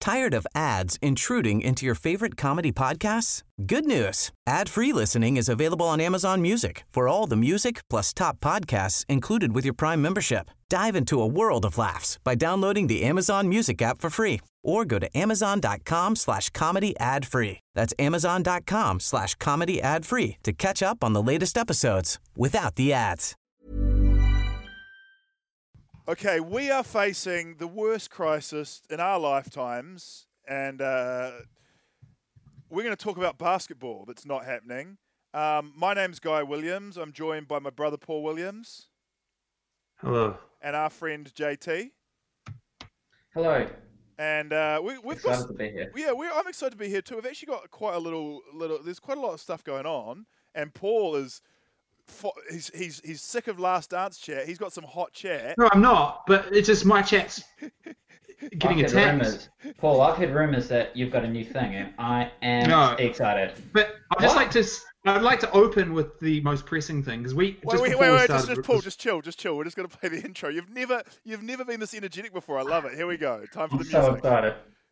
Tired of ads intruding into your favorite comedy podcasts? Good news. Ad-free listening is available on Amazon Music for all the music plus top podcasts included with your Prime membership. Dive into a world of laughs by downloading the Amazon Music app for free or go to amazon.com/comedy ad-free. That's amazon.com/comedy ad-free to catch up on the latest episodes without the ads. Okay, we are facing the worst crisis in our lifetimes, and we're going to talk about basketball that's not happening. My name's Guy Williams. I'm joined by my brother Paul Williams. Hello. And our friend JT. Hello. And we've excited to be here. Yeah, I'm excited to be here too. We've actually got quite a little. There's quite a lot of stuff going on, and Paul is. He's sick of Last Dance chat. He's got some hot chat. No, I'm not. But it's just my chat's getting attacked. Paul, I've heard rumors that you've got a new thing, and I am excited. But I'd like to open with the most pressing thing because wait, Paul, just chill. We're just gonna play the intro. You've never been this energetic before. I love it. Here we go. Time for the music. So excited.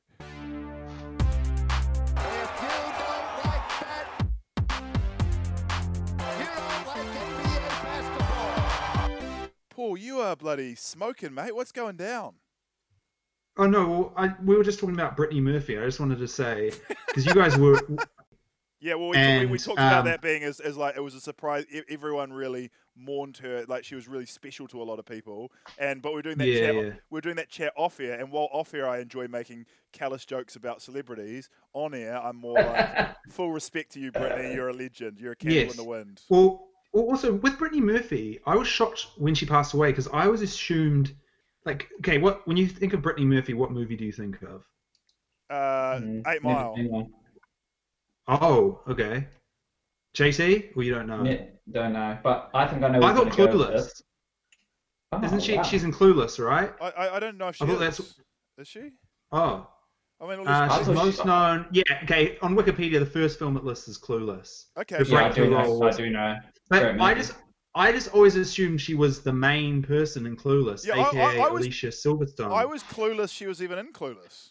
Paul, you are bloody smoking, mate. What's going down? Oh no, we were just talking about Brittany Murphy. I just wanted to say because you guys were. Yeah, well, we talked about that being as like it was a surprise. Everyone really mourned her, like she was really special to a lot of people. But we're doing that chat. Yeah. We're doing that chat off air, and while off air, I enjoy making callous jokes about celebrities. On air, I'm more like full respect to you, Brittany. You're a legend. You're a candle in the wind. Well, also with Brittany Murphy, I was shocked when she passed away because I was assumed, like, okay, when you think of Brittany Murphy, what movie do you think of? 8 Mile. Oh, okay. JT? Well, you don't know. Yeah, don't know, but I think I know. I thought Clueless. Isn't she? Wow. She's in Clueless, right? I don't know if she is. Is she? Oh. I mean, she's most known. Yeah, okay. On Wikipedia, the first film it lists is Clueless. Okay. Yeah, I do know. But I just always assumed she was the main person in Clueless, aka Alicia Silverstone. I was clueless. She was even in Clueless.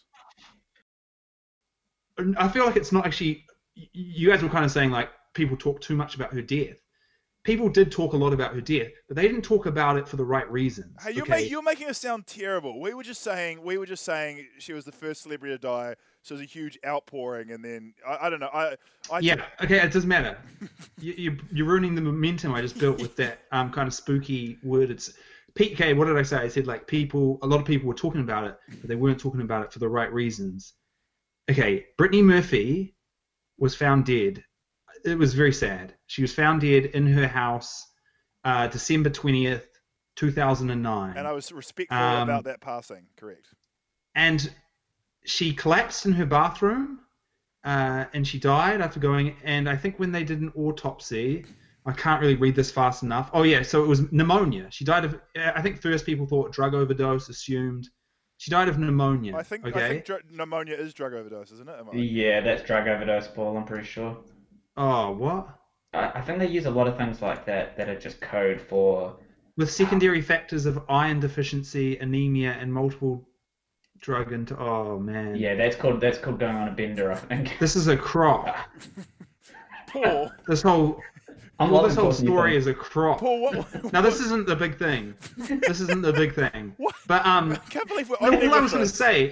I feel like it's not actually. You guys were kind of saying like people talk too much about her death. People did talk a lot about her death, but they didn't talk about it for the right reasons. Hey, you're making us sound terrible. We were just saying she was the first celebrity to die, so it was a huge outpouring, and then I don't know. Okay, it doesn't matter. You're ruining the momentum I just built with that kind of spooky word. It's PK. What did I say? I said like a lot of people were talking about it, but they weren't talking about it for the right reasons. Okay, Brittany Murphy was found dead. It was very sad. She was found dead in her house, December 20th, 2009. And I was respectful about that passing, correct. And she collapsed in her bathroom, and she died after going, and I think when they did an autopsy, I can't really read this fast enough. Oh yeah, so it was pneumonia. She died of, I think first people thought drug overdose, assumed. She died of pneumonia. I think pneumonia is drug overdose, isn't it? Yeah, that's drug overdose, Paul, I'm pretty sure. Oh, what? I think they use a lot of things like that are just code for... With secondary factors of iron deficiency, anemia, and multiple drug into... Oh, man. Yeah, that's called going on a bender, I think. This is a crop. Paul. This whole story is a crop. Paul, what? Now, this isn't the big thing. This isn't the big thing. What? But, I can't believe we're all I was going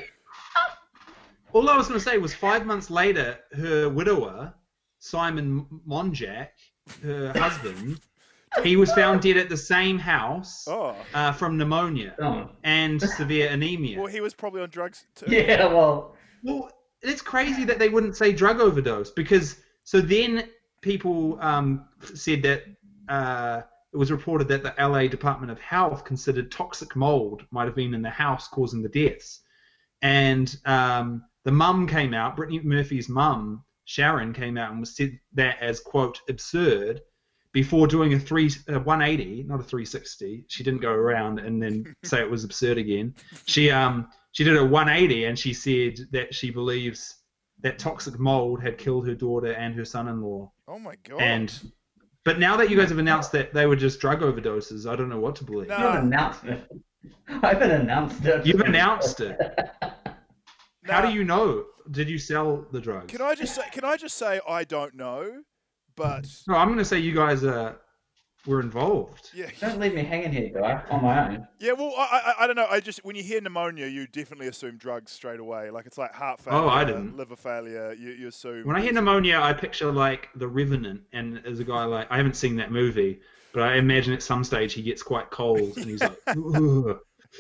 to say was 5 months later, her widower... Simon Monjack, her husband, he was found dead at the same house from pneumonia and severe anemia. Well, he was probably on drugs too. Yeah, well, it's crazy that they wouldn't say drug overdose because so then people said that it was reported that the LA Department of Health considered toxic mold might have been in the house causing the deaths. And the mum came out, Brittany Murphy's mum, Sharon, came out and said that as, quote, absurd before doing a 180, not a 360. She didn't go around and then say it was absurd again. She did a 180 and she said that she believes that toxic mold had killed her daughter and her son-in-law. Oh, my God. But now that you guys have announced that they were just drug overdoses, I don't know what to believe. No. You haven't announced it. I haven't announced it. You've announced it. How do you know? Did you sell the drugs? Can I just say I don't know, but no, I'm going to say you guys were involved. Yeah. Don't leave me hanging here, guy, on my own. Yeah, well, I don't know. When you hear pneummonia, you definitely assume drugs straight away. Like it's like heart failure, I didn't. liver failure. You assume. When I hear pneumonia, I picture like The Revenant, and as a guy like I haven't seen that movie, but I imagine at some stage he gets quite cold and he's like, Ugh.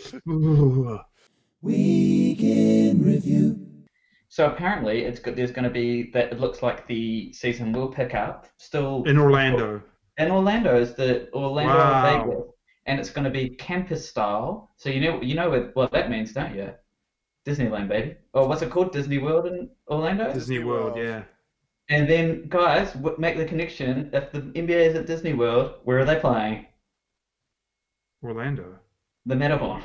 Weekend Review. So apparently, there's going to be that. It looks like the season will pick up still in Orlando. In Orlando is the Orlando Vegas, and it's going to be campus style. So you know what that means, don't you? Disneyland, baby. Or what's it called? Disney World in Orlando. Disney World, yeah. And then, guys, make the connection. If the NBA is at Disney World, where are they playing? Orlando. The Matterhorn.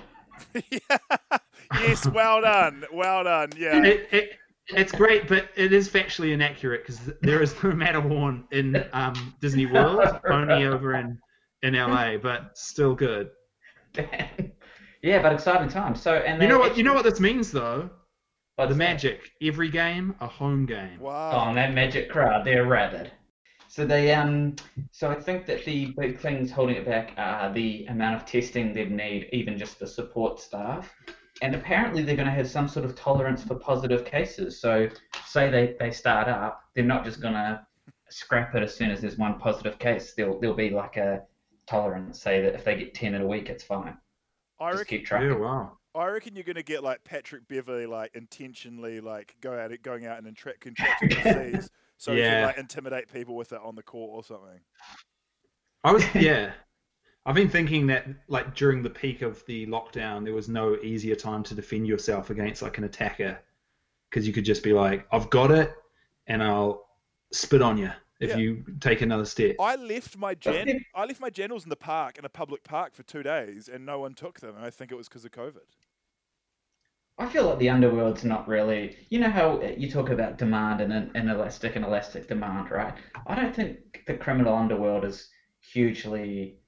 Yes, well done. Yeah. It's great, but it is factually inaccurate because there is no Matterhorn in Disney World, only over in LA, but still good. Yeah, but exciting times. So, and you know what this means though? The Magic. Every game, a home game. Wow. Oh, that Magic crowd, they're rabid. So so I think that the big things holding it back are the amount of testing they'd need, even just for support staff. And apparently they're going to have some sort of tolerance for positive cases. So say they start up, they're not just going to scrap it as soon as there's one positive case. There'll be like a tolerance, say that if they get 10 in a week, it's fine. Just keep tracking. Yeah, wow. I reckon you're going to get like Patrick Beverley, like intentionally like going out and contracting disease, so he can like intimidate people with it on the court or something. I've been thinking that like during the peak of the lockdown, there was no easier time to defend yourself against like an attacker, because you could just be like, I've got it, and I'll spit on you if you take another step. I left my genitals in a public park for 2 days, and no one took them. And I think it was because of COVID. I feel like the underworld's not really. You know how you talk about demand and an elastic demand, right? I don't think the criminal underworld is hugely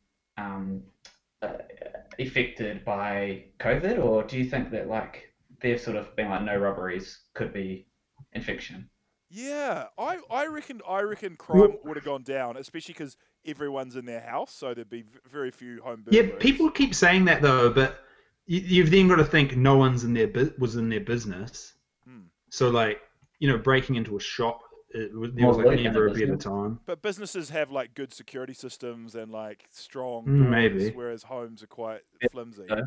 affected by COVID, or do you think that like they've sort of been like no robberies could be infection? Yeah, I reckon crime would have gone down, especially because everyone's in their house, so there'd be very few home burglaries. Yeah, people keep saying that though, but you've then got to think no one's was in their business. So like, breaking into a shop, there was like never a better time. But businesses have like good security systems and like strong maybe, whereas homes are quite flimsy. Yeah.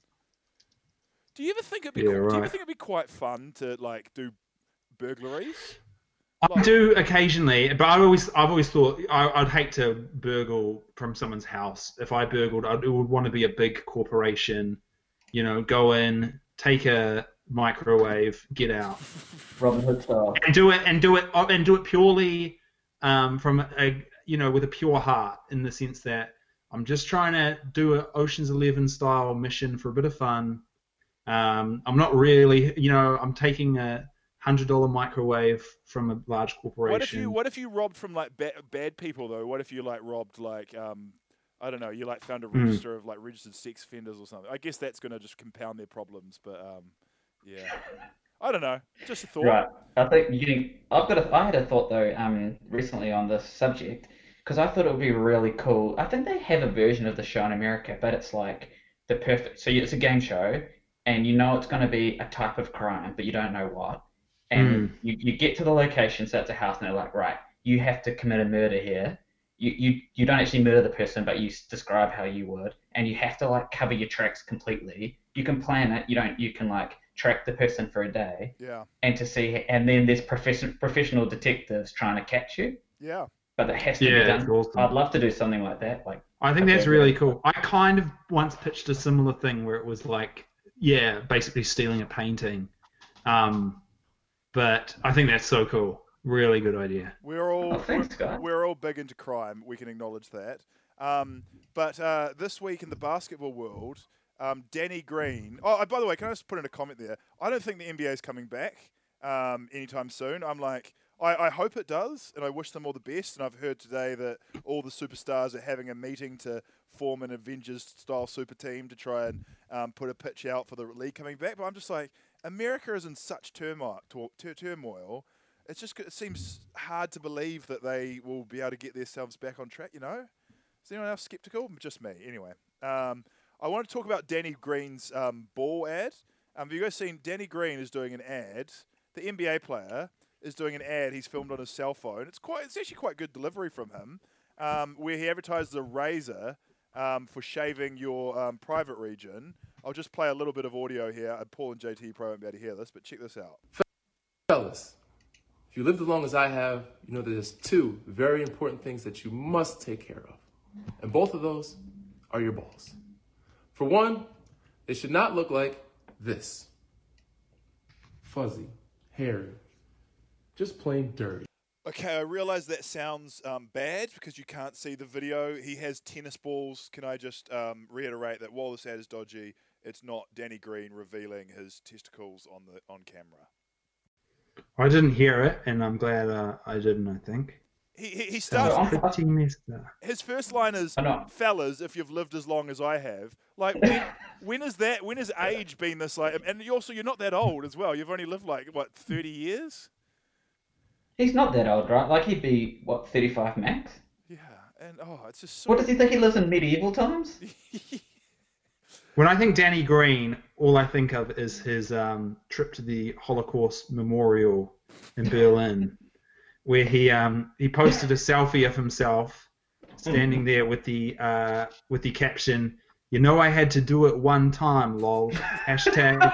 Do you ever think it'd be Do you ever think it'd be quite fun to like do burglaries? I do occasionally, but I've always thought I'd hate to burgle from someone's house. If I burgled, I would want to be a big corporation. Go in, take a microwave, get out, Robin Hood style, and do it purely from with a pure heart, in the sense that I'm just trying to do an Ocean's 11 style mission for a bit of fun. I'm not really, I'm taking a $100 microwave from a large corporation. What if you robbed from like bad people though? What if you like robbed like I don't know, you like found a register of like registered sex offenders or something? I guess that's going to just compound their problems, but yeah, I don't know, just a thought. Right, I think I had a thought though recently on this subject, because I thought it would be really cool. I think they have a version of the show in America, but it's like the perfect. So it's a game show, and it's going to be a type of crime, but you don't know what. And you get to the location, so it's a house, and they're like, right, you have to commit a murder here. You don't actually murder the person, but you describe how you would, and you have to like cover your tracks completely. You can plan it. You can like track the person for a day. Yeah. And then there's professional detectives trying to catch you. Yeah. But it has to be done. Awesome. I'd love to do something like that. Like I think that's really cool. I kind of once pitched a similar thing where it was like, basically stealing a painting. But I think that's so cool. Really good idea. We're all thanks, Scott. We're all big into crime. We can acknowledge that. But this week in the basketball world, Danny Green. Oh, by the way, can I just put in a comment there? I don't think the NBA is coming back anytime soon. I hope it does, and I wish them all the best. And I've heard today that all the superstars are having a meeting to form an Avengers-style super team to try and put a pitch out for the league coming back. But I'm just like, America is in such turmoil. It seems hard to believe that they will be able to get themselves back on track. You know, is anyone else skeptical? Just me, anyway. I want to talk about Danny Green's ball ad. Have you guys seen Danny Green is doing an ad? The NBA player is doing an ad. He's filmed on his cell phone. It's actually quite good delivery from him, where he advertises a razor for shaving your private region. I'll just play a little bit of audio here. Paul and JT probably won't be able to hear this, but check this out. Fellas, if you lived as long as I have, you know there's two very important things that you must take care of. And both of those are your balls. For one, they should not look like this. Fuzzy, hairy, just plain dirty. Okay, I realize that sounds bad because you can't see the video. He has tennis balls. Can I just reiterate that while this ad is dodgy, it's not Danny Green revealing his testicles on camera. I didn't hear it, and I'm glad I didn't, I think. He starts... pretty messed up. His first line is, fellas, if you've lived as long as I have. Like, when has age been this, like... And you're not that old as well. You've only lived, 30 years? He's not that old, right? Like, he'd be, 35 max? Yeah, and, it's just so... What, does he think he lives in medieval times? When I think Danny Green, all I think of is his trip to the Holocaust Memorial in Berlin, where he posted a selfie of himself standing there with the caption, "You know I had to do it one time, lol." Hashtag.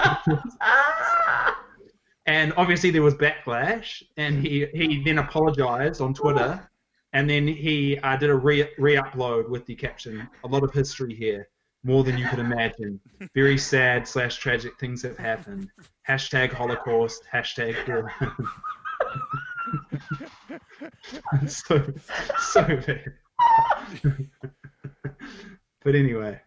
And obviously there was backlash, and he then apologized on Twitter, and then he did a re-upload with the caption, "A lot of history here, more than you could imagine. Very sad / tragic things have happened. Hashtag Holocaust, hashtag Berlin." so bad. But anyway.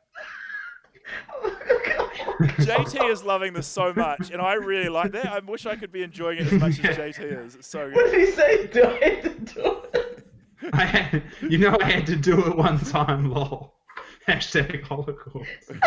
JT is loving this so much, and I really like that. I wish I could be enjoying it as much as JT is. It's so good. What did he say? Do I have to do it? I had to do it one time, lol. Hashtag Holocaust.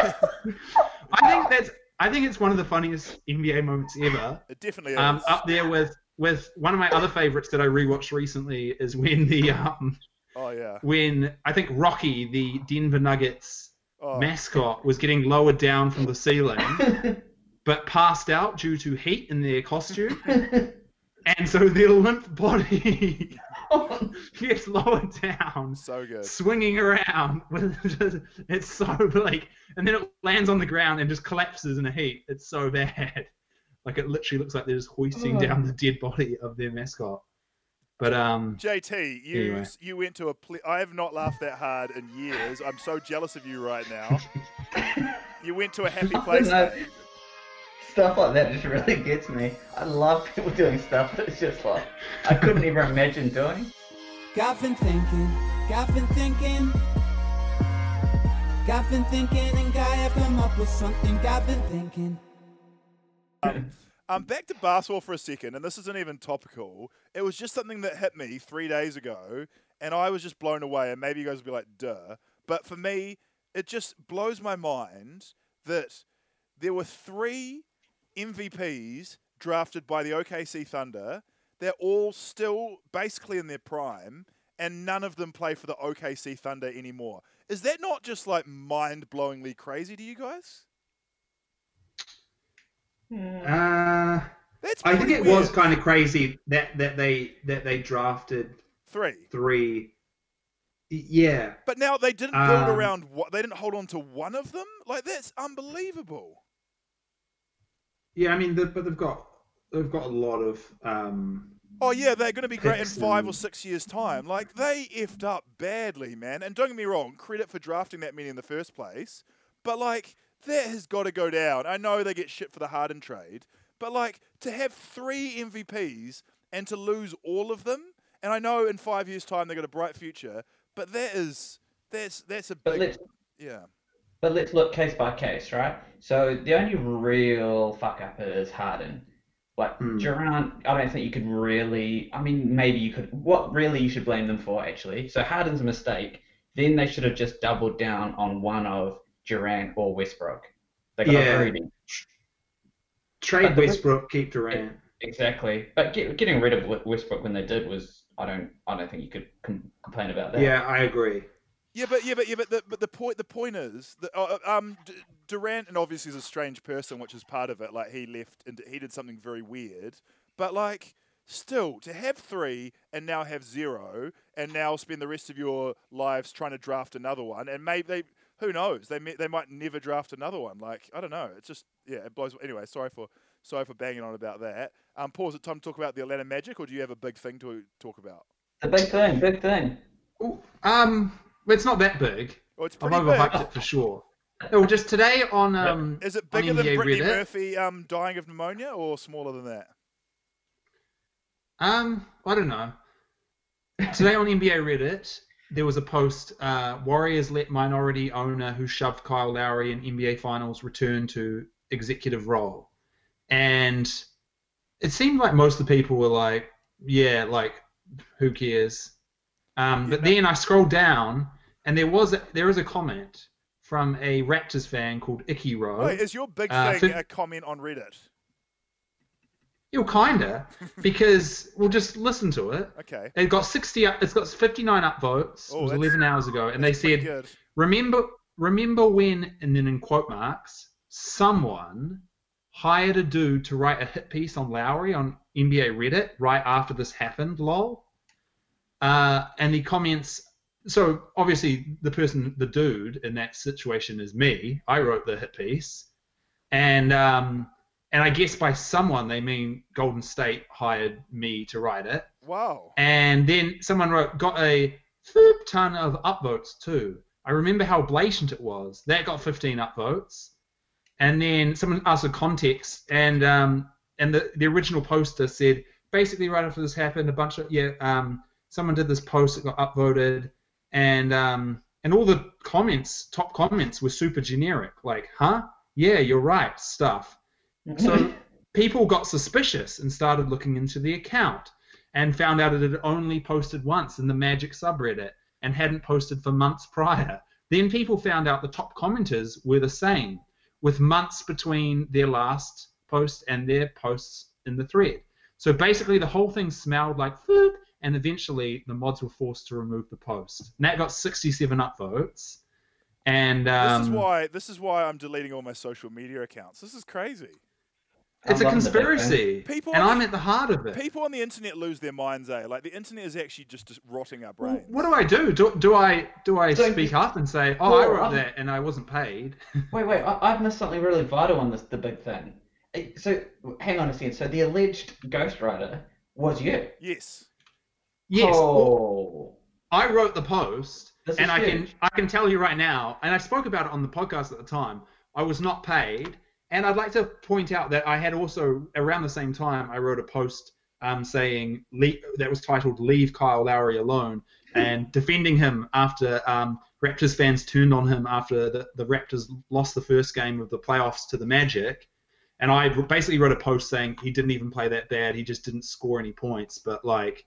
I think it's one of the funniest NBA moments ever. It definitely is. Up there with one of my other favorites that I rewatched recently is when when I think Rocky, the Denver Nuggets mascot, was getting lowered down from the ceiling, but passed out due to heat in their costume, and so their limp body gets lowered down, so good, swinging around. It's so and then it lands on the ground and just collapses in a heap. It's so bad. Like, it literally looks like they're just hoisting down the dead body of their mascot. But JT, you went to I have not laughed that hard in years. I'm so jealous of you right now. You went to a happy place. Stuff like that just really gets me. I love people doing stuff that's just like I couldn't even imagine doing. Got been thinking, and guy have come up with something. Got been thinking. Back to basketball for a second, and this isn't even topical. It was just something that hit me 3 days ago, and I was just blown away, and maybe you guys will be like, duh. But for me, it just blows my mind that there were 3 MVPs drafted by the OKC Thunder. They're all still basically in their prime, and none of them play for the OKC Thunder anymore. Is that not just mind-blowingly crazy to you guys? I think it was kind of crazy that they drafted 3. Yeah. But now they didn't build around they didn't hold on to one of them? That's unbelievable. Yeah, I mean, but they've got a lot of oh yeah, they're going to be great in 5 or 6 years' time. They effed up badly, man. And don't get me wrong, credit for drafting that many in the first place. But that has got to go down. I know they get shit for the Harden trade, but to have 3 MVPs and to lose all of them, and I know in 5 years' time they've got a bright future, but that's a big But let's look case by case, right? So the only real fuck up is Harden. Durant, I don't think you could really. I mean, maybe you could. What really you should blame them for, actually? So Harden's a mistake. Then they should have just doubled down on one of Durant or Westbrook. They got greedy. Trade Westbrook, keep Durant. Exactly, but getting rid of Westbrook when they did was I don't think you could complain about that. Yeah, I agree. But the point is that Durant, and obviously is a strange person, which is part of it. Like he left and he did something very weird. But like, still to have 3 and now have 0, and now spend the rest of your lives trying to draft another one, and maybe who knows, they might never draft another one. Like I don't know. It's just it blows. Anyway, sorry for banging on about that. Paul, is it time to talk about the Atlanta Magic, or do you have a big thing to talk about? The big thing. Ooh, it's not that big. Oh, it's I've pretty overhyped big. it for sure. No, just today on Is it bigger than NBA Brittany Reddit, Murphy dying of pneumonia, or smaller than that? I don't know. Today on NBA Reddit, there was a post, Warriors let minority owner who shoved Kyle Lowry in NBA Finals return to executive role. And it seemed like most of the people were like, yeah, like, who cares? But then I scrolled down, and there is a comment from a Raptors fan called Icky Rowe. Wait, is your big thing a comment on Reddit? Kinda, because we'll just listen to it. Okay. It's got 59 upvotes. It was 11 hours ago, and they said, good. remember when, and then in quote marks, someone hired a dude to write a hit piece on Lowry on NBA Reddit right after this happened, lol. And he comments, so obviously the dude in that situation is me. I wrote the hit piece. And I guess by someone they mean Golden State hired me to write it. Wow. And then someone got a ton of upvotes too. I remember how blatant it was. That got 15 upvotes. And then someone asked for context, and the original poster said, basically right after this happened, someone did this post that got upvoted, and all the top comments were super generic, like, huh? Yeah, you're right, stuff. So people got suspicious and started looking into the account and found out it had only posted once in the Magic subreddit and hadn't posted for months prior. Then people found out the top commenters were the same, with months between their last post and their posts in the thread. So basically the whole thing smelled like food, and eventually the mods were forced to remove the post. And that got 67 upvotes. And this is why I'm deleting all my social media accounts. This is crazy. It's a conspiracy, and I'm at the heart of it. People on the internet lose their minds, eh? Like the internet is actually just rotting our brains. What do I do? Do I speak up and say, "Oh, I wrote that and I wasn't paid"? Wait, I've missed something really vital on the big thing. So hang on a second. So the alleged ghostwriter was you? Yes. Yes. Oh. I wrote the post, and huge. I can tell you right now, and I spoke about it on the podcast at the time. I was not paid. And I'd like to point out that I had also, around the same time, I wrote a post saying that was titled "Leave Kyle Lowry Alone" and defending him after Raptors fans turned on him after the Raptors lost the first game of the playoffs to the Magic. And I basically wrote a post saying he didn't even play that bad. He just didn't score any points, but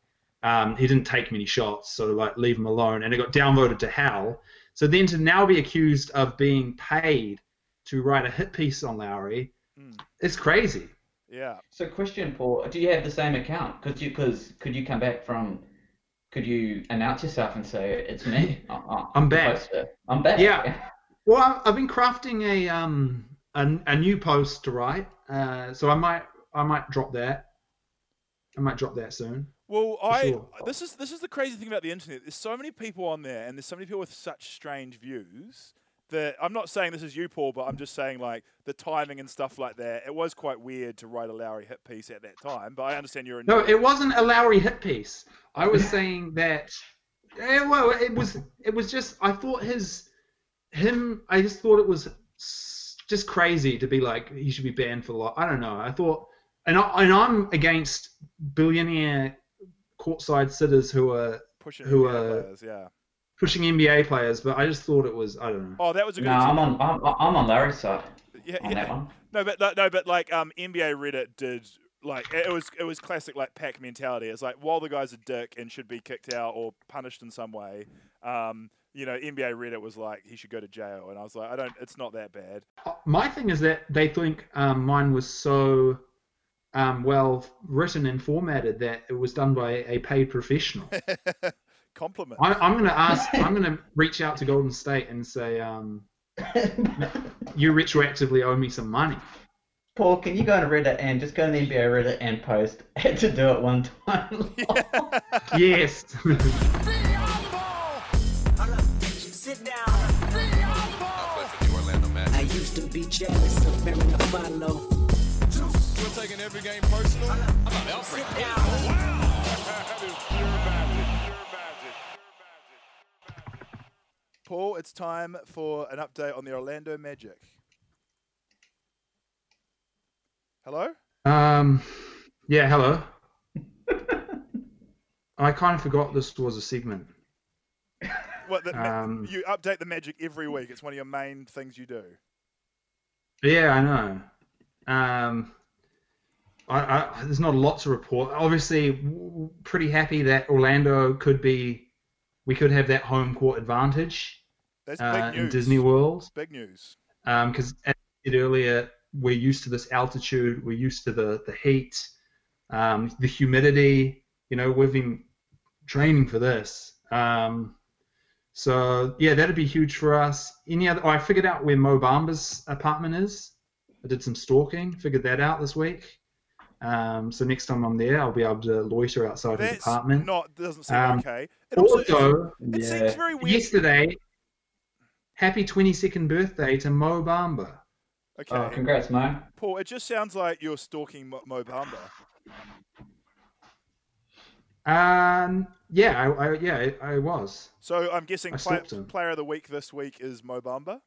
he didn't take many shots, so leave him alone. And it got downvoted to hell. So then to now be accused of being paid to write a hit piece on Lowry, it's crazy. Yeah. So question, Paul, do you have the same account? Could you come back could you announce yourself and say, it's me? I'm back. I'm back. Yeah. Well, I've been crafting a new post to write, so I might drop that. I might drop that soon. Well, sure. This is the crazy thing about the internet. There's so many people on there, and there's so many people with such strange views. That I'm not saying this is you, Paul, but I'm just saying like the timing and stuff like that. It was quite weird to write a Lowry hit piece at that time, but I understand you're. No, it wasn't a Lowry hit piece. I was saying that. Well, it was just. I thought I just thought it was just crazy to be like he should be banned for life. I don't know. I thought, and I'm against billionaire courtside sitters who are players, yeah. Pushing NBA players, but I just thought it was, I don't know. Oh, that was a good. No, I'm on Larry's side. Yeah, that one. No, but like NBA Reddit did like it was classic like pack mentality. It's like while the guy's a dick and should be kicked out or punished in some way, NBA Reddit was like he should go to jail, and I was like, it's not that bad. My thing is that they think mine was so well written and formatted that it was done by a paid professional. Compliment. I'm gonna reach out to Golden State and say, you retroactively owe me some money. Paul, can you go on Reddit and just go on the NBA Reddit and post, had to do it one time? Yes. Sit down. I used to be jealous of Mary Follow. You're taking every game personal? How about Alfred? Sit down. Wow! That is pure magic. Paul, it's time for an update on the Orlando Magic. Hello? Yeah, hello. I kind of forgot this was a segment. What? You update the Magic every week. It's one of your main things you do. Yeah, I know. There's not a lot to report. Obviously, pretty happy that Orlando we could have that home court advantage. That's big news. In Disney World. Big news. Because as I said earlier, we're used to this altitude. We're used to the heat, the humidity. We've been training for this. So yeah, that'd be huge for us. I figured out where Mo Bamba's apartment is. I did some stalking, figured that out this week. So next time I'm there, I'll be able to loiter outside his apartment. Doesn't seem okay. It seems very weird. Yesterday, happy 22nd birthday to Mo Bamba. Okay. Oh, congrats, Mo. Paul, it just sounds like you're stalking Mo Bamba. Yeah, I was. So I'm guessing player of the week this week is Mo Bamba?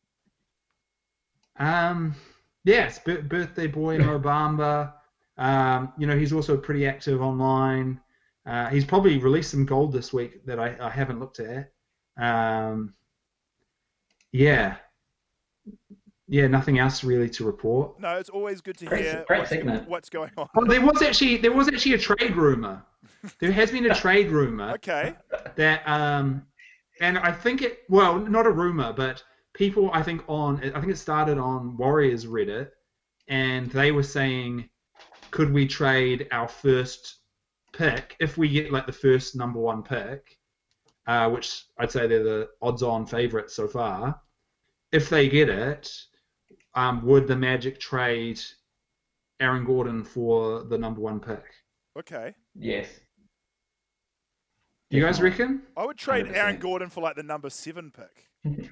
Yes, birthday boy Mo Bamba. He's also pretty active online. He's probably released some gold this week that I haven't looked at. Yeah, nothing else really to report. No, it's always good to hear what's going on. Oh, there was actually a trade rumor. There has been a trade rumor. Okay. That and I think not a rumor, but people I think it started on Warriors Reddit, and they were saying, could we trade our first pick if we get like the first number one pick, which I'd say they're the odds-on favorites so far. If they get it, would the Magic trade Aaron Gordon for the number one pick? Okay. Yes. You guys reckon? I would trade 100%. Aaron Gordon for like the number 7 pick.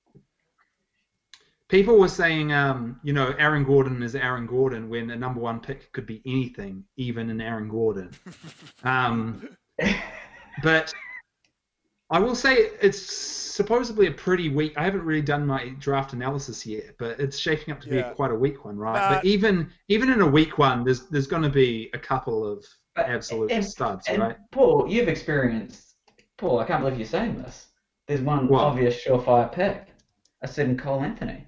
People were saying, Aaron Gordon is Aaron Gordon when the number one pick could be anything, even in Aaron Gordon. But I will say it's supposedly a pretty weak. I haven't really done my draft analysis yet, but it's shaping up to be quite a weak one, right? But even in a weak one, there's going to be a couple of absolute studs, right? Paul, you've experienced. Paul, I can't believe you're saying this. There's one obvious surefire pick. I said in Cole Anthony.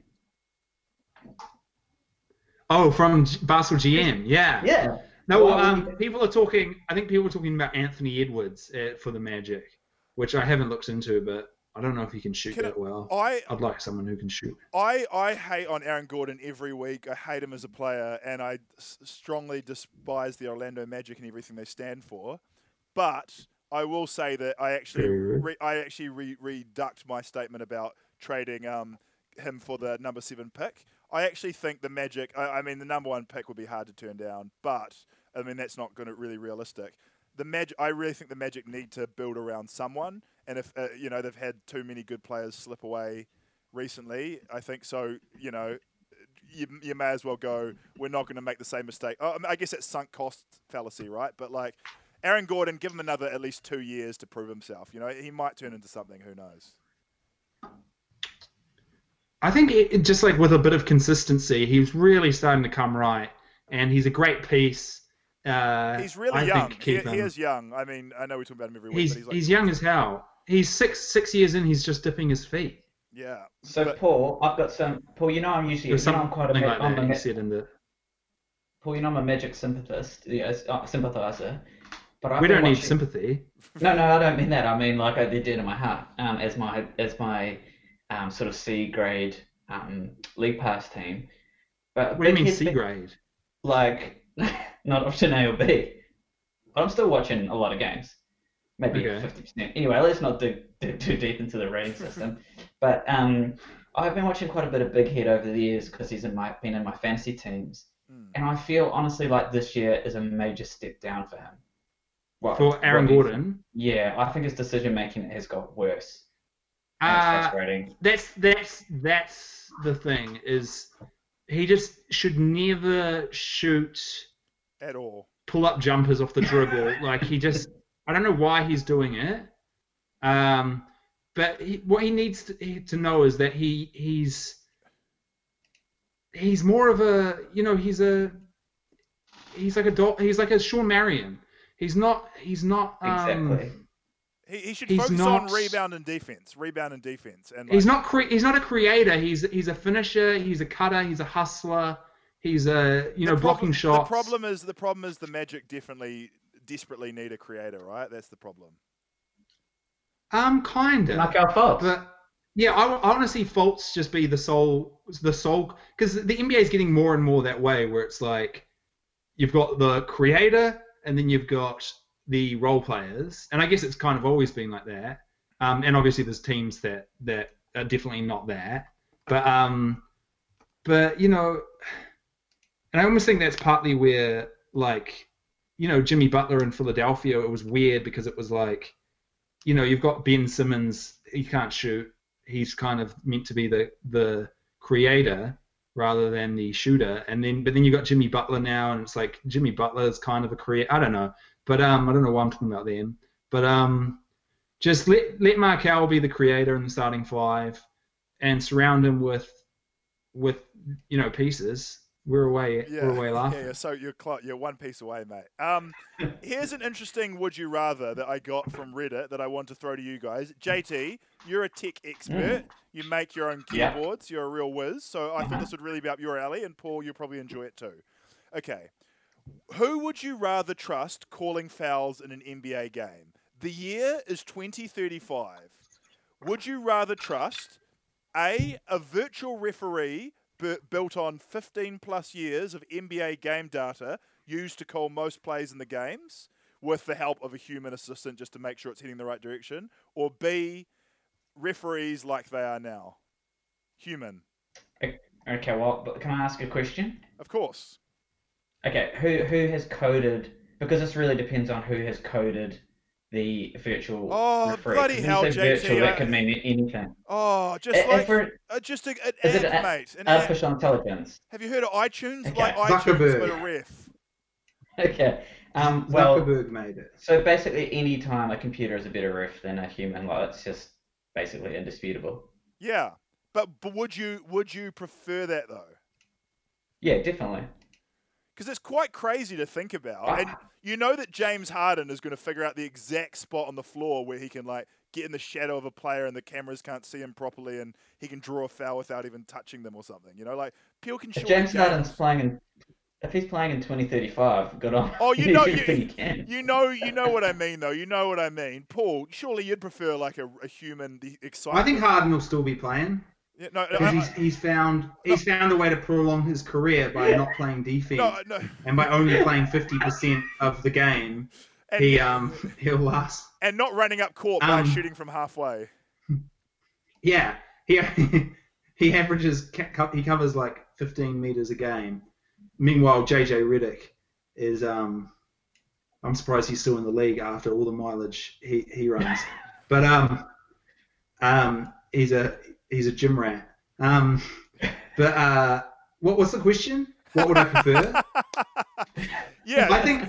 Oh, from Basel GM, yeah. Yeah. No, people are talking. I think people are talking about Anthony Edwards for the Magic, which I haven't looked into, but I don't know if he can shoot that well. I'd like someone who can shoot. I hate on Aaron Gordon every week. I hate him as a player, and I strongly despise the Orlando Magic and everything they stand for. But I will say that I actually reduct my statement about trading him for the number 7 pick. I actually think the Magic. I mean, the number 1 pick would be hard to turn down, but I mean that's not going to really realistic. I really think the Magic need to build around someone, and if they've had too many good players slip away recently, I think so. You may as well go. We're not going to make the same mistake. I guess it's sunk cost fallacy, right? But like Aaron Gordon, give him another at least 2 years to prove himself. He might turn into something. Who knows? I think just like with a bit of consistency, he's really starting to come right, and he's a great piece. He's really young. He is young. I mean, I know we talk about him every week, but he's young as hell. He's six years in. He's just dipping his feet. Yeah. So Paul, I've got some. Paul, I'm usually. I'm quite a. Paul, I'm a Magic sympathizer. But we don't need sympathy. No, I don't mean that. I mean like I did in my heart. As my sort of C grade league pass team. But what do you mean C grade? Like not option A or B. But I'm still watching a lot of games. Maybe 50%. Anyway, let's not dig too deep into the rating system. But I've been watching quite a bit of Big Head over the years because he's been in my fantasy teams. And I feel honestly like this year is a major step down for him. For Aaron Gordon? Yeah, I think his decision making has got worse. It's frustrating. That's the thing, is he just should never shoot at all. Pull up jumpers off the dribble. Like he just, I don't know why he's doing it. But what he needs to know is that he's more of a, he's like a Sean Marion. He's not exactly. He should focus on rebound and defense. And he's not a creator. He's a finisher. He's a cutter. He's a hustler. He's blocking shots. The problem is the Magic desperately need a creator, right? That's the problem. Kind of. Like our Fultz. But yeah, I want to see Fultz just be the sole, because the NBA is getting more and more that way, where it's like you've got the creator and then you've got the role players, and I guess it's kind of always been like that. And obviously there's teams that are definitely not that, but and I almost think that's partly where, like, Jimmy Butler in Philadelphia, it was weird because it was like, you've got Ben Simmons, he can't shoot. He's kind of meant to be the creator rather than the shooter. But then you got Jimmy Butler now, and it's like Jimmy Butler is kind of a creator. I don't know. But I don't know why I'm talking about them. But just let Markelle be the creator in the starting five and surround him with pieces. We're away laughing. Yeah, so you're one piece away, mate. Here's an interesting would you rather that I got from Reddit that I want to throw to you guys. JT, you're a tech expert. You make your own keyboards. You're a real whiz. So I thought this would really be up your alley. And Paul, you'll probably enjoy it too. Okay. Who would you rather trust calling fouls in an NBA game? The year is 2035. Would you rather trust a virtual referee built on 15 plus years of NBA game data used to call most plays in the games with the help of a human assistant just to make sure it's heading the right direction, or B, referees like they are now? Human. Okay, well, but can I ask a question? Of course. Okay, who has coded, because this really depends on who has coded the virtual referee. Bloody hell, JT. Virtual, that could mean anything. Oh, just an app, mate. An artificial intelligence. Have you heard of iTunes? Okay. Like iTunes, but a ref. Okay. Zuckerberg made it. So basically, any time a computer is a better ref than a human, like, it's just basically indisputable. Yeah, but would you prefer that though? Yeah, definitely. Because it's quite crazy to think about. And you know that James Harden is going to figure out the exact spot on the floor where he can, like, get in the shadow of a player and the cameras can't see him properly and he can draw a foul without even touching them or something. Like, people can If James Harden's if he's playing in 2035, good on. Oh, you know what I mean, though. You know what I mean. Paul, surely you'd prefer, like, a human, the excitement. I think Harden will still be playing. Yeah, no, because he's found a way to prolong his career by not playing defense, and by only playing 50% of the game, and he'll last. And not running up court by shooting from halfway. Yeah, he averages, he covers like 15 meters a game. Meanwhile, JJ Redick is I'm surprised he's still in the league after all the mileage he runs, but he's a gym rat. But what's the question? What would I prefer? Yeah, I think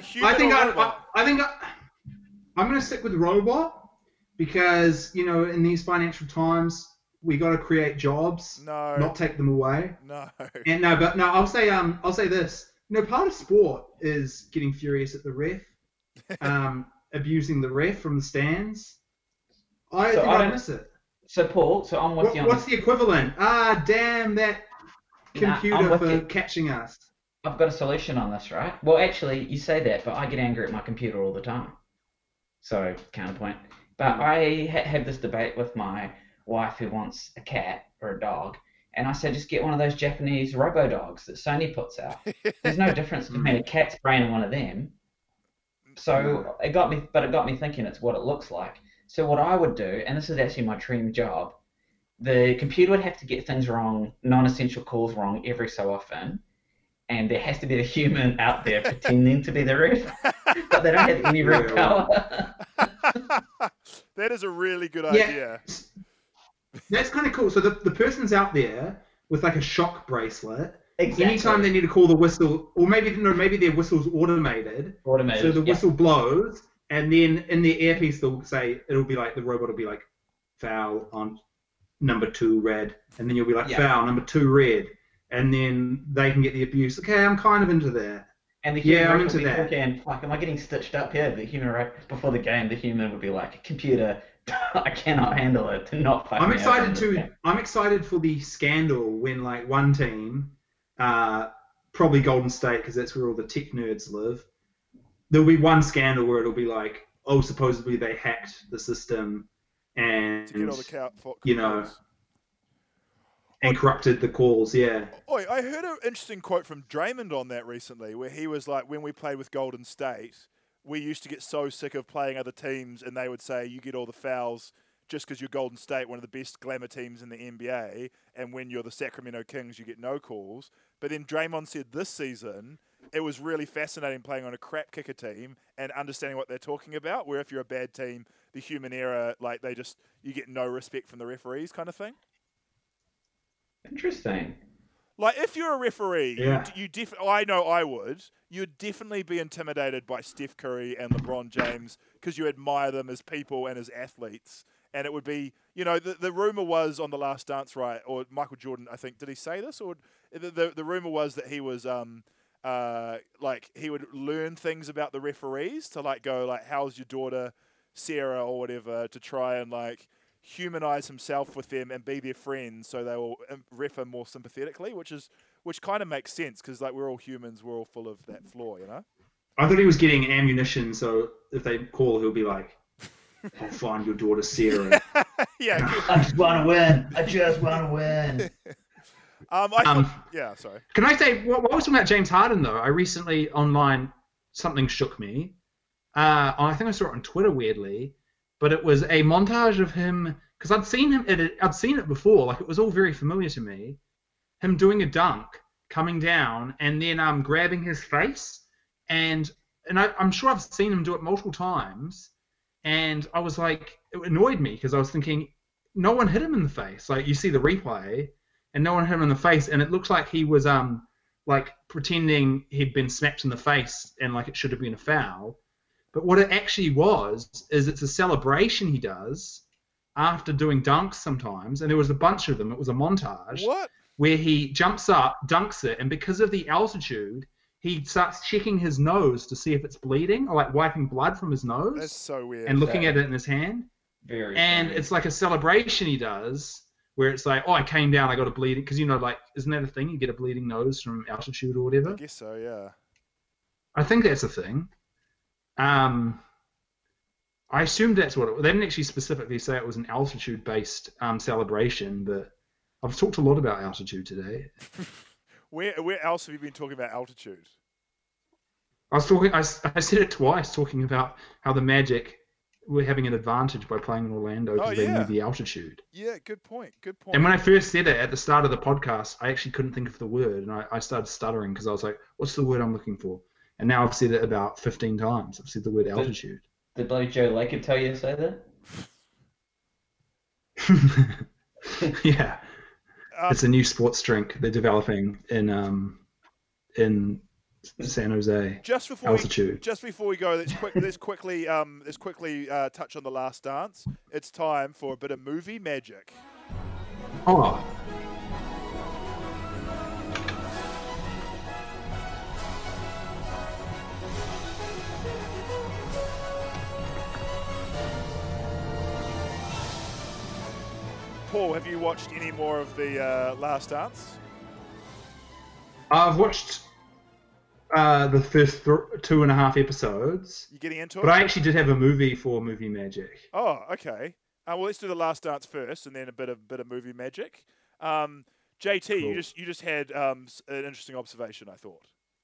I'm going to stick with robot because in these financial times we got to create jobs, not take them away. No. I'll say this. Part of sport is getting furious at the ref, abusing the ref from the stands. I miss it. So Paul, I'm with you on what's the equivalent? Damn that computer for catching us. I've got a solution on this, right? Well, actually, you say that, but I get angry at my computer all the time. So, counterpoint. But I have this debate with my wife who wants a cat or a dog, and I said just get one of those Japanese robo-dogs that Sony puts out. There's no difference between a cat's brain and one of them. So it got me thinking it's what it looks like. So what I would do, and this is actually my dream job, the computer would have to get things wrong, non-essential calls wrong every so often, and there has to be a human out there pretending to be the ref, but they don't have any real power. That is a really good idea. That's kind of cool. So the person's out there with like a shock bracelet. Exactly. Anytime they need to call the whistle, or maybe their whistle's automated. So the whistle blows, and then in the earpiece it'll be like the robot will be like foul on number 2 red, and then you'll be like foul number 2 red, and then they can get the abuse. Okay, I'm kind of into that. And the human I'm into that. Thinking, like, am I getting stitched up here? The human before the game, the human would be like, computer, I cannot handle it. To not fuck I'm excited for the scandal when like one team, probably Golden State, because that's where all the tech nerds live. There'll be one scandal where it'll be like, oh, supposedly they hacked the system and to get all the calls. And corrupted the calls, yeah. Oi, I heard an interesting quote from Draymond on that recently, where he was like, when we played with Golden State, we used to get so sick of playing other teams, and they would say, you get all the fouls just because you're Golden State, one of the best glamour teams in the NBA, and when you're the Sacramento Kings, you get no calls. But then Draymond said this season, it was really fascinating playing on a crap kicker team and understanding what they're talking about, where if you're a bad team, the human error, like you get no respect from the referees kind of thing. Interesting. Like, if you're a referee, I know I would. You'd definitely be intimidated by Steph Curry and LeBron James because you admire them as people and as athletes. And it would be, the rumor was on The Last Dance, right? Or Michael Jordan, I think, did he say this? Or the rumor was that he was, he would learn things about the referees to go how's your daughter, Sarah, or whatever, to try and humanize himself with them and be their friend, so they will ref him more sympathetically, which kind of makes sense because we're all humans, we're all full of that flaw, I thought he was getting ammunition, so if they call, he'll be like, "I'll find your daughter Sarah." Yeah, I just want to win. Sorry. Can I say what was talking about James Harden though? I recently online something shook me. I think I saw it on Twitter weirdly. But it was a montage of him, because I'd seen it before, it was all very familiar to me. Him doing a dunk, coming down, and then grabbing his face, and I'm sure I've seen him do it multiple times, and I was like, it annoyed me because I was thinking, no one hit him in the face. You see the replay, and no one hit him in the face, and it looks like he was pretending he'd been smacked in the face, and it should have been a foul. But what it actually was is it's a celebration he does after doing dunks sometimes, and there was a bunch of them. It was a montage where he jumps up, dunks it, and because of the altitude, he starts checking his nose to see if it's bleeding, or wiping blood from his nose. That's so weird. And looking at it in his hand. And it's like a celebration he does where it's like, oh, I came down, I got a bleeding, because isn't that a thing? You get a bleeding nose from altitude or whatever. I guess so, yeah. I think that's a thing. I assumed that's what they didn't actually specifically say it was an altitude-based celebration, but I've talked a lot about altitude today. Where else have you been talking about altitude? I said it twice, talking about how the Magic were having an advantage by playing in Orlando because they knew the altitude. Yeah, good point. And when I first said it at the start of the podcast, I actually couldn't think of the word, and I started stuttering because I was like, what's the word I'm looking for? And now I've said it about 15 times. I've said the word altitude. Did bloody Joe Lacob tell you to say that? Yeah. It's a new sports drink they're developing in San Jose. Altitude. Just before we go, let's quickly touch on The Last Dance. It's time for a bit of movie magic. Oh. Paul, have you watched any more of the Last Dance? I've watched the first 2.5 episodes. You getting into it? But I actually did have a movie for Movie Magic. Oh, okay. Well, let's do The Last Dance first, and then a bit of Movie Magic. JT, cool. you just had an interesting observation, I thought.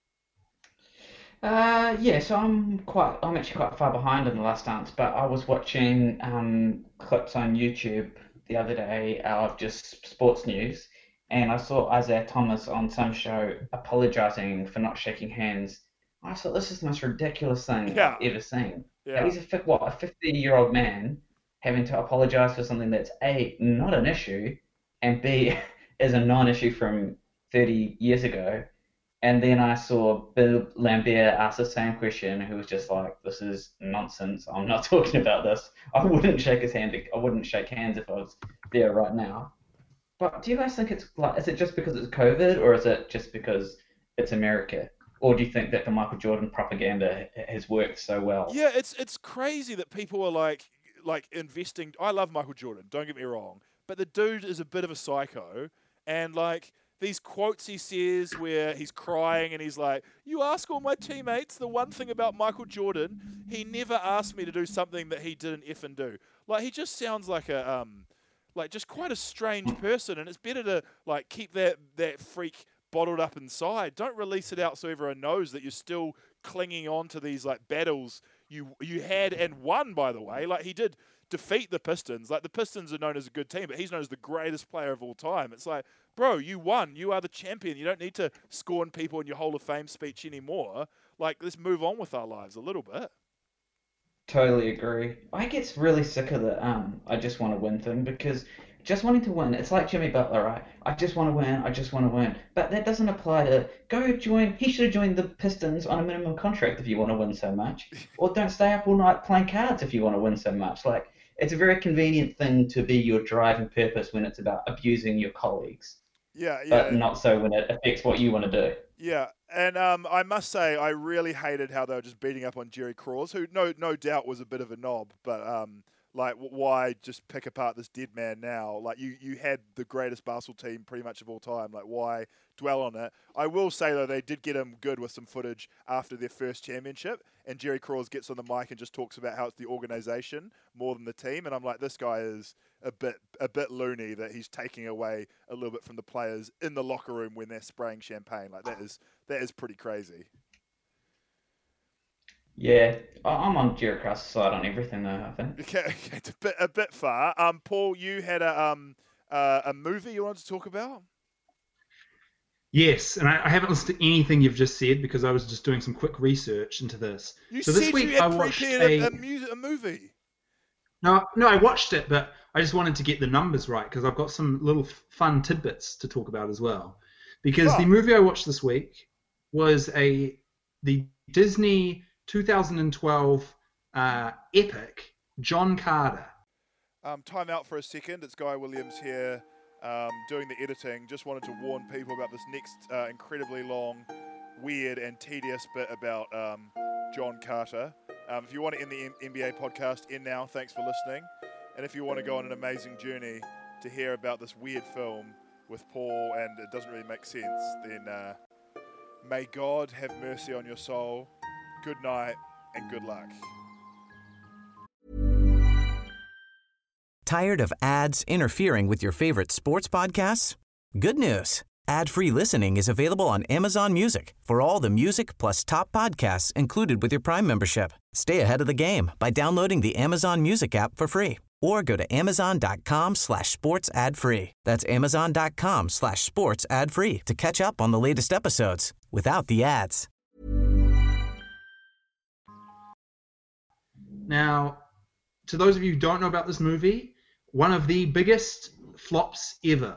Yeah, so I'm actually quite far behind in The Last Dance, but I was watching clips on YouTube the other day of just sports news, and I saw Isaiah Thomas on some show apologizing for not shaking hands. I thought, this is the most ridiculous thing I've ever seen. Yeah. He's a 50-year-old man having to apologize for something that's A, not an issue, and B, is a non-issue from 30 years ago. And then I saw Bill Lambert ask the same question, who was just like, this is nonsense. I'm not talking about this. I wouldn't shake his hand. I wouldn't shake hands if I was there right now. But do you guys think it's like, is it just because it's COVID, or is it just because it's America? Or do you think that the Michael Jordan propaganda has worked so well? Yeah, it's crazy that people are like investing. I love Michael Jordan, don't get me wrong. But the dude is a bit of a psycho. And like, these quotes he says where he's crying and he's like, you ask all my teammates the one thing about Michael Jordan, he never asked me to do something that he didn't effing do. Like, he just sounds like a just quite a strange person, and it's better to like keep that freak bottled up inside. Don't release it out so everyone knows that you're still clinging on to these like battles you had and won, by the way. Like, he did defeat the Pistons. Like, the Pistons are known as a good team, but he's known as the greatest player of all time. It's like, bro, you won. You are the champion. You don't need to scorn people in your Hall of Fame speech anymore. Like, let's move on with our lives a little bit. Totally agree. I get really sick of the I just want to win thing, because just wanting to win, it's like Jimmy Butler, right? I just want to win. But that doesn't apply to he should have joined the Pistons on a minimum contract if you want to win so much. Or don't stay up all night playing cards if you want to win so much. Like, it's a very convenient thing to be your driving purpose when it's about abusing your colleagues. Yeah. But not so when it affects what you want to do. Yeah, and I must say, I really hated how they were just beating up on Jerry Krause, who no doubt was a bit of a knob, but like, why just pick apart this dead man now? Like, you had the greatest basketball team pretty much of all time. Like, why dwell on it? I will say, though, they did get him good with some footage after their first championship, and Jerry Krause gets on the mic and just talks about how it's the organization more than the team, and I'm like, this guy is a bit loony that he's taking away a little bit from the players in the locker room when they're spraying champagne. Like, that is pretty crazy. Yeah, I'm on Jerry Krause's side on everything, though, I think. Okay, it's a bit far. Paul, you had a movie you wanted to talk about? Yes, and I haven't listened to anything you've just said because I was just doing some quick research into this. You so said this week you had I watched a movie. No, I watched it, but I just wanted to get the numbers right because I've got some little fun tidbits to talk about as well. Because the movie I watched this week was the Disney 2012 epic, John Carter. Time out for a second. It's Guy Williams here doing the editing. Just wanted to warn people about this next incredibly long, weird and tedious bit about John Carter. If you want to end the NBA podcast, end now. Thanks for listening. And if you want to go on an amazing journey to hear about this weird film with Paul and it doesn't really make sense, then may God have mercy on your soul. Good night and good luck. Tired of ads interfering with your favorite sports podcasts? Good news. Ad-free listening is available on Amazon Music for all the music plus top podcasts included with your Prime membership. Stay ahead of the game by downloading the Amazon Music app for free or go to amazon.com/sports ad free. That's amazon.com/sports ad free to catch up on the latest episodes without the ads. Now, to those of you who don't know about this movie, one of the biggest flops ever.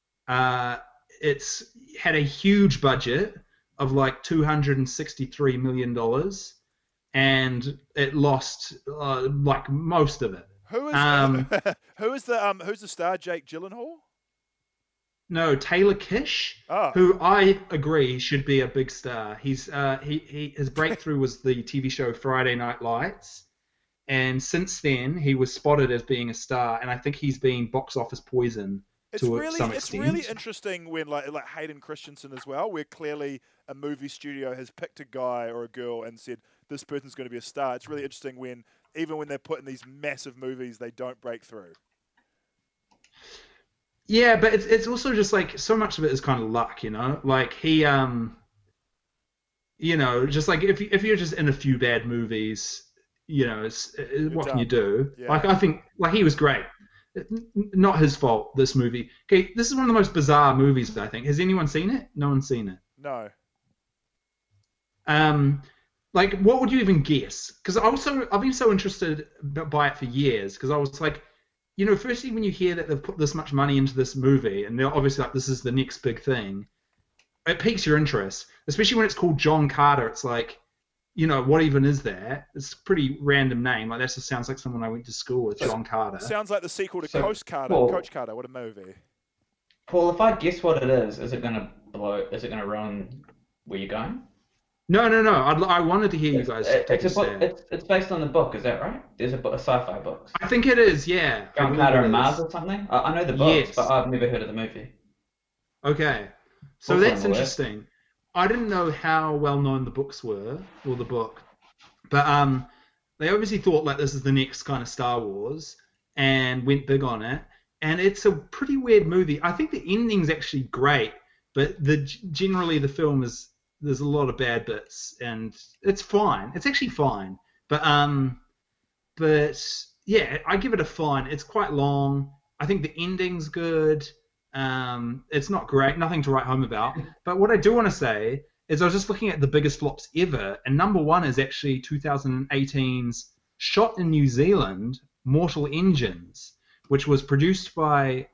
It's had a huge budget of like $263 million, and it lost like most of it. Who's the star? Jake Gyllenhaal? No, Taylor Kitsch, who I agree should be a big star. His breakthrough was the TV show Friday Night Lights, and since then he was spotted as being a star, and I think he's been box office poison. It's really interesting when like Hayden Christensen as well, where clearly a movie studio has picked a guy or a girl and said this person's going to be a star. It's really interesting when even when they're put in these massive movies, they don't break through. Yeah, but it's also just like so much of it is kind of luck, you know. Like he, you know, just like if you're just in a few bad movies, you know, what can you do? Yeah. Like I think like he was great. Not his fault. This movie. Okay, this is one of the most bizarre movies I think. Has anyone seen it? No one's seen it. No. Like what would you even guess? Because I've been so interested by it for years. Because I was like, you know, firstly when you hear that they've put this much money into this movie and they're obviously like this is the next big thing, it piques your interest. Especially when it's called John Carter. It's like, you know, what even is that? It's a pretty random name. Like that just sounds like someone I went to school with, John Carter. Sounds like the sequel to Coach Carter. Paul, Coach Carter, what a movie. Paul, if I guess what it is it gonna blow? Is it gonna ruin where you're going? No. I wanted to hear you guys take a stab. It's based on the book, is that right? There's a sci-fi book. I think it is, yeah. John Carter and Mars or something? I know the books, Yes. but I've never heard of the movie. Okay. So Books that's on the interesting. I didn't know how well known the books were, or the book. But they obviously thought like this is the next kind of Star Wars and went big on it. And it's a pretty weird movie. I think the ending's actually great, but generally the film there's a lot of bad bits and it's fine. It's actually fine. But yeah, I give it a fine. It's quite long. I think the ending's good. It's not great, nothing to write home about. But what I do want to say is I was just looking at the biggest flops ever, and number one is actually 2018's shot in New Zealand, Mortal Engines, which was produced by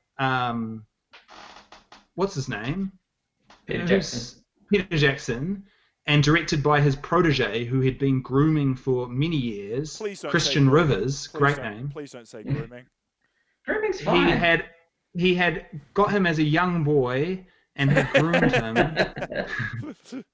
what's his name? Peter Jackson. Peter Jackson, and directed by his protege, who had been grooming for many years, Christian Rivers. Great name. Please don't say grooming. Grooming's fine. He had got him as a young boy and had groomed him.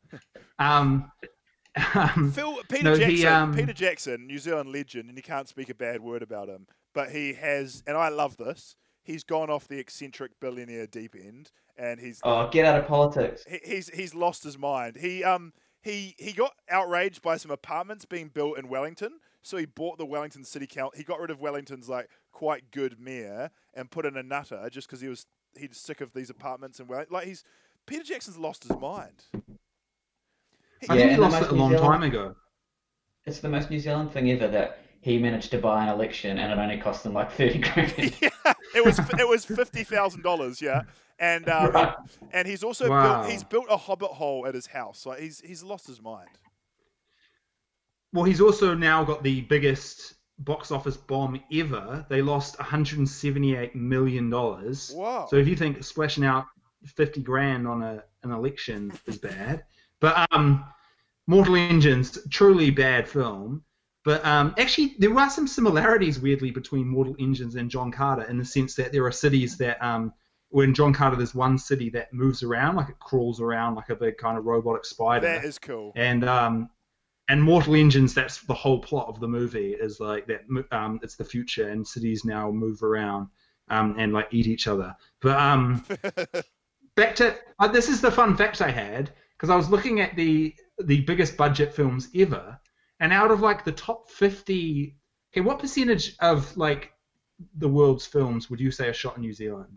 Peter Jackson, New Zealand legend, and you can't speak a bad word about him. But he has, and I love this, he's gone off the eccentric billionaire deep end, and he's get out of politics. He's lost his mind. He got outraged by some apartments being built in Wellington, so he bought the Wellington City Council. He got rid of Wellington's like quite good mayor and put in a nutter just because he's sick of these apartments and Peter Jackson's lost his mind. I think he lost it a long time ago. It's the most New Zealand thing ever that he managed to buy an election and it only cost him like 30 grand. Yeah, it was $50,000, yeah. And Right. and he's also Wow. built a hobbit hole at his house. Like he's lost his mind. Well, he's also now got the biggest box office bomb ever. They lost $178 million. Wow. So if you think splashing out 50 grand on an election is bad. But Mortal Engines, truly bad film. But actually, there are some similarities, weirdly, between Mortal Engines and John Carter in the sense that there are cities that, when John Carter, there's one city that moves around, like it crawls around like a big kind of robotic spider. That is cool. And Mortal Engines, that's the whole plot of the movie, is like that. It's the future, and cities now move around and like eat each other. But back to this is the fun fact I had, because I was looking at the biggest budget films ever, and out of like the top 50, okay, what percentage of like the world's films would you say are shot in New Zealand?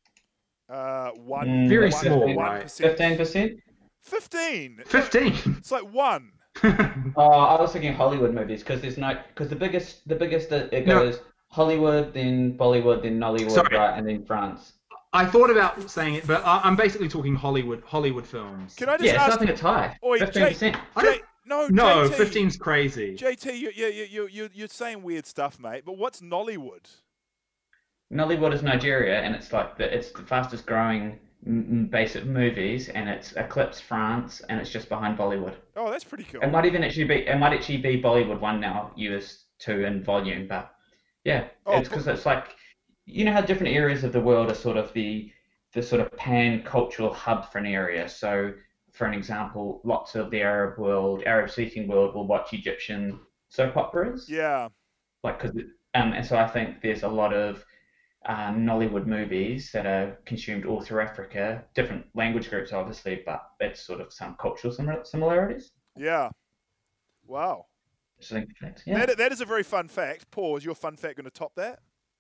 Very small, right? 15%? 15. 15. It's like one. I was thinking Hollywood movies because the biggest it goes Hollywood, then Bollywood, then Nollywood, Sorry. right, and then France. I thought about saying it, but I'm basically talking Hollywood films. Can I just Yeah, ask? it's nothing to tie. Oi, 15%. No, JT, 15's crazy. JT, you're saying weird stuff, mate. But what's Nollywood? Nollywood is Nigeria, and it's like it's the fastest growing base of movies, and it's eclipsed France, and it's just behind Bollywood. Oh, that's pretty cool. It might actually be Bollywood 1 now, US 2 in volume, but yeah, it's because it's like, you know how different areas of the world are sort of the sort of pan-cultural hub for an area. So, for an example, lots of the Arab-speaking world will watch Egyptian soap operas. Yeah. Like, and so I think there's a lot of Nollywood movies that are consumed all through Africa. Different language groups, obviously, but it's sort of some cultural similarities. Yeah. Wow. Yeah. That is a very fun fact. Paul, is your fun fact going to top that?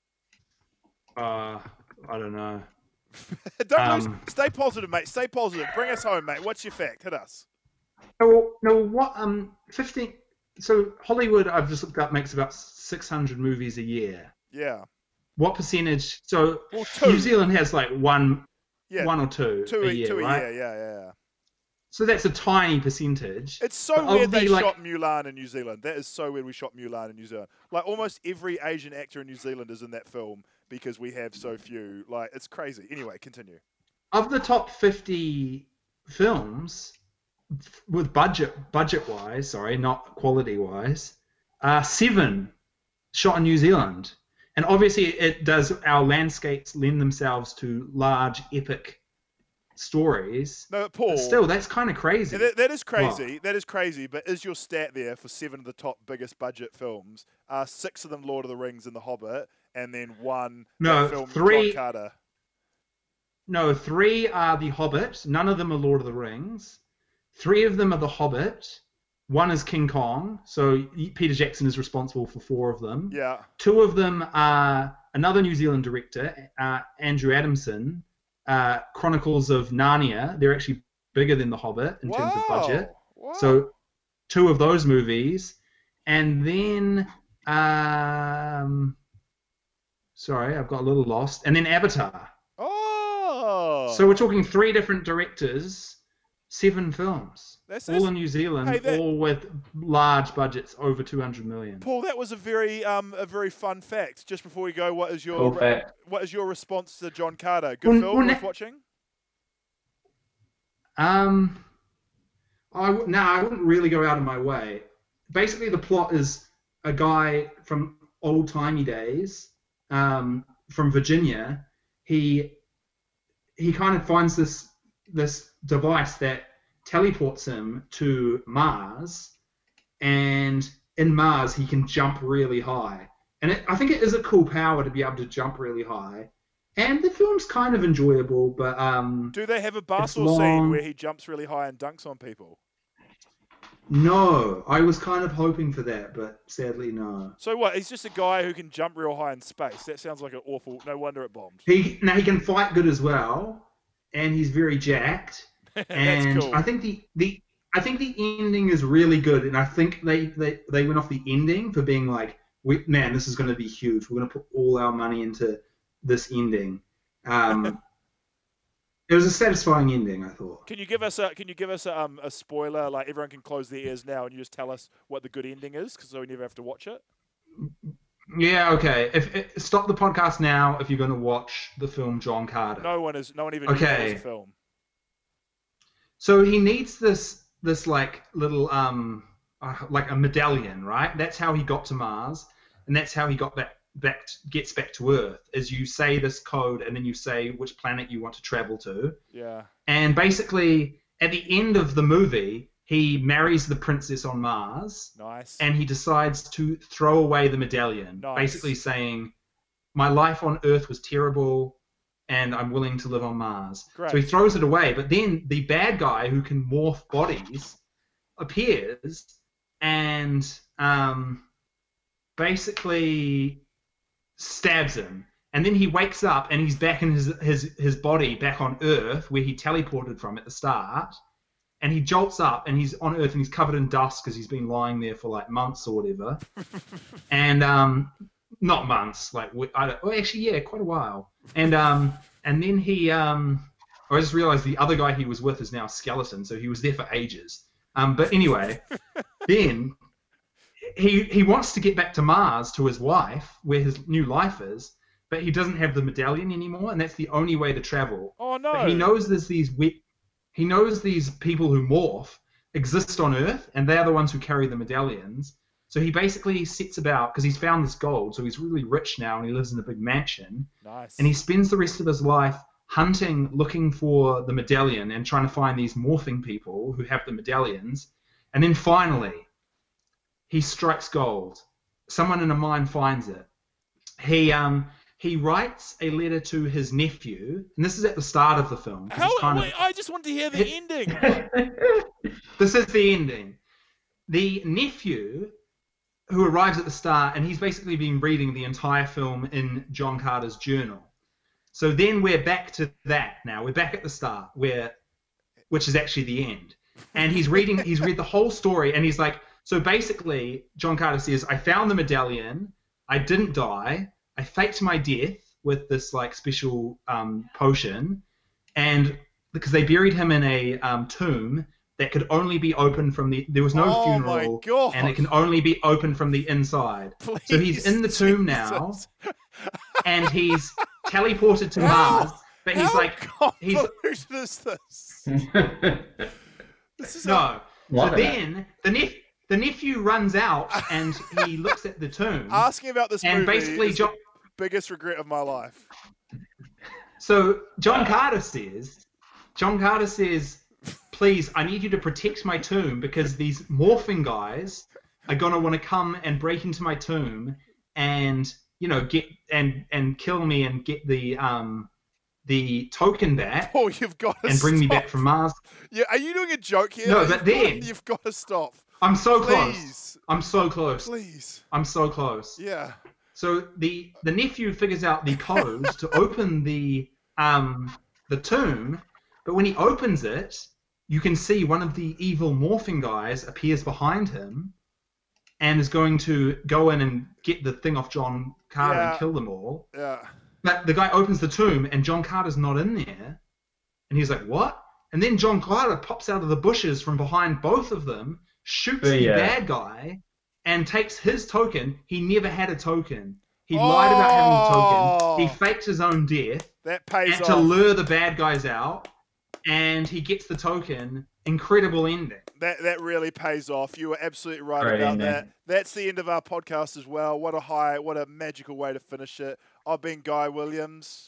I don't know. Stay positive, mate. Stay positive. Bring us home, mate. What's your fact? Hit us. No, what? 15. So Hollywood, I've just looked up, makes about 600 movies a year. Yeah. What percentage? So two. New Zealand has like one or two a year, right? Yeah. So that's a tiny percentage. It's so weird they shot Mulan in New Zealand. That is so weird we shot Mulan in New Zealand. Like, almost every Asian actor in New Zealand is in that film because we have so few. Like, it's crazy. Anyway, continue. Of the top 50 films, with budget-wise, sorry, not quality-wise, 7 shot in New Zealand. And obviously our landscapes lend themselves to large, epic stories. No, Paul. But still, that's kind of crazy. Yeah, that is crazy. What? That is crazy. But is your stat there for 7 of the top biggest budget films? 6 of them Lord of the Rings and The Hobbit, and then 1 film 3. John Carter. No, 3 are The Hobbit. None of them are Lord of the Rings. 3 of them are The Hobbit. 1 is King Kong. So Peter Jackson is responsible for 4 of them. Yeah. 2 of them are another New Zealand director, Andrew Adamson. Chronicles of Narnia. They're actually bigger than The Hobbit in terms of budget. Wow. So 2 of those movies, and then sorry, I've got a little lost. And then Avatar. Oh. So we're talking 3 different directors, 7 films, all in New Zealand, all with large budgets over 200 million. Paul, that was a very fun fact. Just before we go, what is your response to John Carter? Good film worth watching? I wouldn't really go out of my way. Basically, the plot is a guy from old-timey days, from Virginia. He kind of finds this device that teleports him to Mars, and in Mars he can jump really high. And I think it is a cool power to be able to jump really high. And the film's kind of enjoyable, but do they have a Barstool scene where he jumps really high and dunks on people? No, I was kind of hoping for that, but sadly no. So what? He's just a guy who can jump real high in space. That sounds like an awful. No wonder it bombed. He can fight good as well, and he's very jacked. And cool. I think the ending is really good, and I think they went off the ending for being like, man, this is going to be huge. We're going to put all our money into this ending. It was a satisfying ending, I thought. Can you give us a spoiler? Like, everyone can close their ears now, and you just tell us what the good ending is, so we never have to watch it. Yeah, okay. Stop the podcast now if you're going to watch the film John Carter. No one even knows the film. So he needs this like little like a medallion, right? That's how he got to Mars, and that's how he got gets back to Earth. Is you say this code, and then you say which planet you want to travel to. Yeah. And basically, at the end of the movie, he marries the princess on Mars. Nice. And he decides to throw away the medallion, basically saying, "My life on Earth was terrible, and I'm willing to live on Mars." Great. So he throws it away, but then the bad guy who can morph bodies appears and basically stabs him. And then he wakes up and he's back in his body back on Earth where he teleported from at the start. And he jolts up and he's on Earth and he's covered in dust because he's been lying there for like months or whatever. And not months, like quite a while. And then he I just realized the other guy he was with is now a skeleton, so he was there for ages. But anyway, then he wants to get back to Mars to his wife, where his new life is, but he doesn't have the medallion anymore, and that's the only way to travel. Oh no! But he knows he knows these people who morph exist on Earth, and they're the ones who carry the medallions. So he basically sets about, because he's found this gold, so he's really rich now, and he lives in a big mansion. Nice. And he spends the rest of his life hunting, looking for the medallion, and trying to find these morphing people who have the medallions. And then finally, he strikes gold. Someone in a mine finds it. He he writes a letter to his nephew, and this is at the start of the film. I just want to hear the ending. This is the ending. The nephew, who arrives at the start, and he's basically been reading the entire film in John Carter's journal. So then we're back to that now. We're back at the start, which is actually the end. And he's read the whole story, and he's like, so basically, John Carter says, I found the medallion, I didn't die, I faked my death with this like special potion, and because they buried him in a tomb that could only be opened from there was no funeral, and it can only be opened from the inside. Please, so he's in the tomb now, and he's teleported to Mars, but he's like, is this? This is no. So then the nephew runs out and he looks at the tomb, asking about this movie. And basically, is the biggest regret of my life. So John Carter says, please, I need you to protect my tomb because these morphing guys are gonna want to come and break into my tomb and get and kill me and get the token back. Oh, you've got to and bring me back from Mars. Yeah, are you doing a joke here? No, but then you've got to stop. I'm so close. I'm so close. Please. I'm so close. Yeah. So the nephew figures out the code to open the tomb, but when he opens it, you can see one of the evil morphing guys appears behind him and is going to go in and get the thing off John Carter and kill them all. Yeah. But the guy opens the tomb and John Carter's not in there. And he's like, what? And then John Carter pops out of the bushes from behind both of them, shoots the bad guy, and takes his token. He never had a token. He lied about having a token. He faked his own death. That pays off. To lure the bad guys out. And he gets the token. Incredible ending. That really pays off. You were absolutely right about that. That's the end of our podcast as well. What a magical way to finish it. I've been Guy Williams.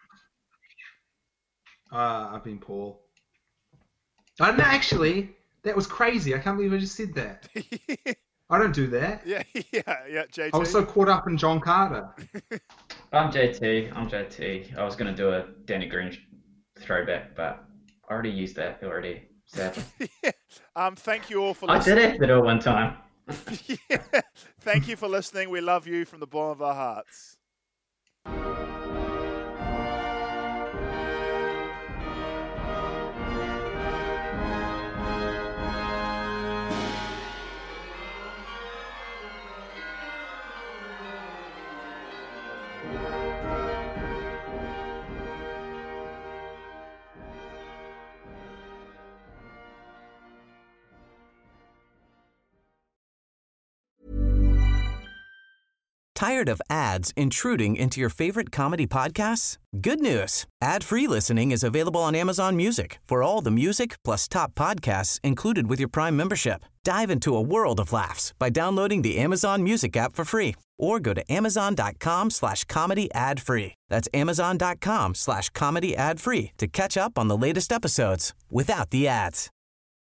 I've been Paul. No, actually, that was crazy. I can't believe I just said that. I don't do that. Yeah, JT. I was so caught up in John Carter. I'm JT. I was going to do a Danny Green throwback, but I already used that already, sadly. Thank you all for listening. I did have to do it one time. Thank you for listening. We love you from the bottom of our hearts. Tired of ads intruding into your favorite comedy podcasts? Good news. Ad-free listening is available on Amazon Music for all the music plus top podcasts included with your Prime membership. Dive into a world of laughs by downloading the Amazon Music app for free or go to amazon.com/comedy ad-free. That's amazon.com/comedy ad-free to catch up on the latest episodes without the ads.